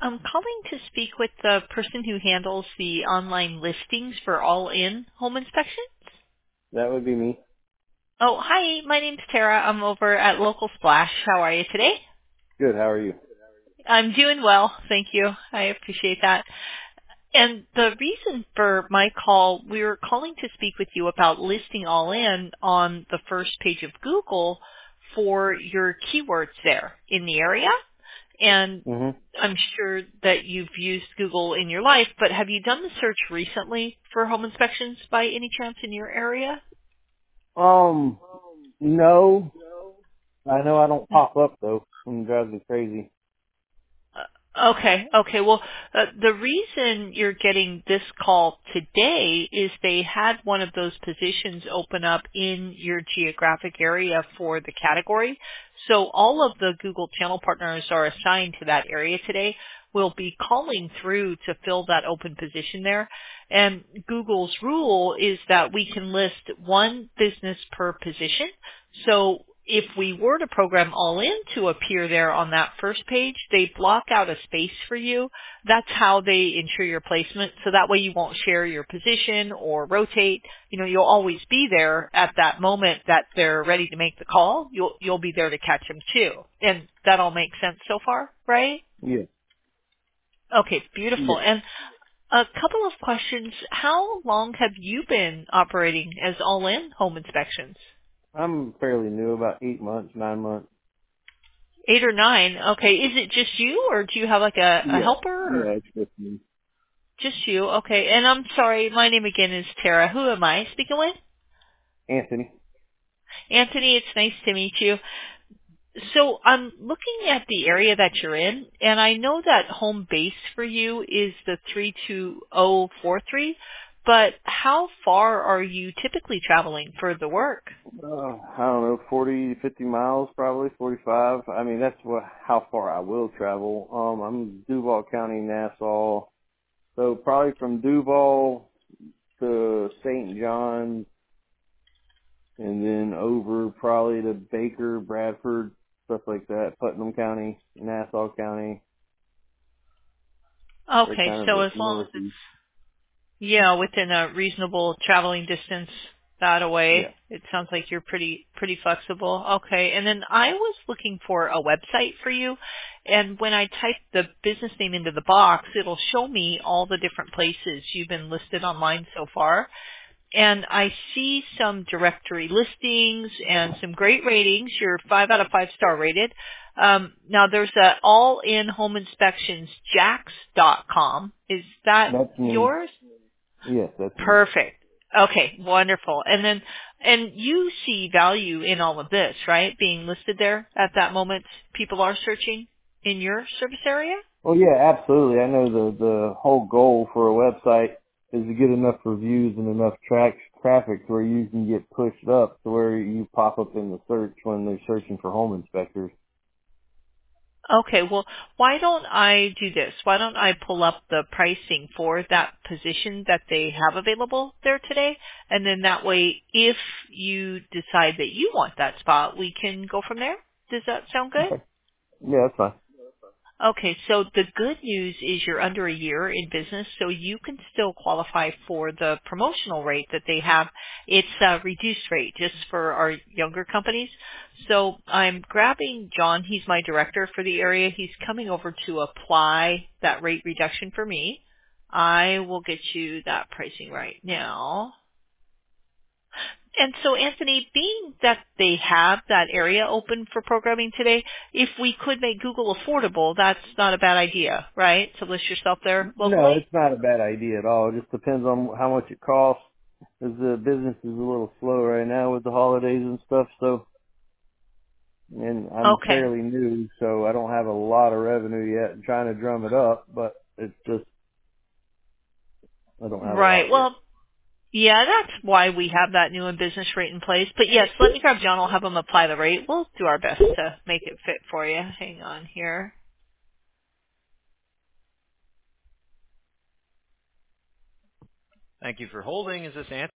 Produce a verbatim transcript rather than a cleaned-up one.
I'm calling to speak with the person who handles the online listings for all-in home inspections. That would be me. Oh, hi. My name's Tara. I'm over at Local Splash. How are you today? Good. How are you? I'm doing well. Thank you. I appreciate that. And the reason for my call, we were calling to speak with you about listing all in on the first page of Google for your keywords there in the area. And Mm-hmm. I'm sure that you've used Google in your life, but have you done the search recently for home inspections by any chance in your area? Um, no. I know I don't pop up though. It drives me crazy. Uh, Okay, okay. Well, uh, the reason you're getting this call today is they had one of those positions open up in your geographic area for the category. So all of the Google channel partners are assigned to that area today. We'll be calling through to fill that open position there. And Google's rule is that we can list one business per position. So if we were to program all in to appear there on that first page, they block out a space for you. That's how they ensure your placement. So that way you won't share your position or rotate. You know, you'll always be there at that moment that they're ready to make the call. You'll, you'll be there to catch them too. And that all makes sense so far, right? Yeah. Okay, beautiful. Yeah. And a couple of questions. How long have you been operating as all in home inspections? I'm fairly new, about eight months, nine months. Eight or nine. Okay. Is it just you, or do you have like a, a Yeah. helper, or Yeah, it's just me. just you? Okay. And I'm sorry, my name again is Tara. Who am I speaking with? Anthony. Anthony, it's nice to meet you. So I'm looking at the area that you're in, and I know that home base for you is the three two zero four three, but how far are you typically traveling for the work? Uh, I don't know, forty, fifty miles probably, forty-five. I mean, that's what, how far I will travel. Um, I'm Duval County, Nassau. So probably from Duval to Saint John, and then over probably to Baker, Bradford, stuff like that, Putnam County, Nassau County, so Okay, kind of so the as long as it's northeast. Yeah, within a reasonable traveling distance that away. Yeah. It sounds like you're pretty pretty flexible. Okay. And then I was looking for a website for you, and when I type the business name into the box, it'll show me all the different places you've been listed online so far. And I see some directory listings and some great ratings. You're five out of five star rated. Um, now there's a all in home inspections jax dot com. Is that That's me. yours? Yes, that's me. Perfect. Okay, wonderful. And then, and you see value in all of this, right? Being listed there at that moment, people are searching in your service area? Well, yeah, absolutely. I know the, the whole goal for a website is to get enough reviews and enough track, traffic where you can get pushed up to where you pop up in the search when they're searching for home inspectors. Okay, well, why don't I do this? Why don't I pull up the pricing for that position that they have available there today? And then that way, if you decide that you want that spot, we can go from there. Does that sound good? Okay. Yeah, that's fine. Okay, so the good news is you're under a year in business, so you can still qualify for the promotional rate that they have. It's a reduced rate just for our younger companies. So I'm grabbing John. He's my director for the area. He's coming over to apply that rate reduction for me. I will get you that pricing right now. And so, Anthony, being that they have that area open for programming today, if we could make Google affordable, that's not a bad idea, right? To list yourself there No, locally? it's not a bad idea at all. It just depends on how much it costs. Because the business is a little slow right now with the holidays and stuff, so, and I'm Okay. fairly new, so I don't have a lot of revenue yet. I'm trying to drum it up, but it's just, I don't have a Right. lot yet. Well, yeah, that's why we have that new in business rate in place. But yes, let me grab John. I'll have him apply the rate. We'll do our best to make it fit for you. Hang on here. Thank you for holding. Is this Anthony?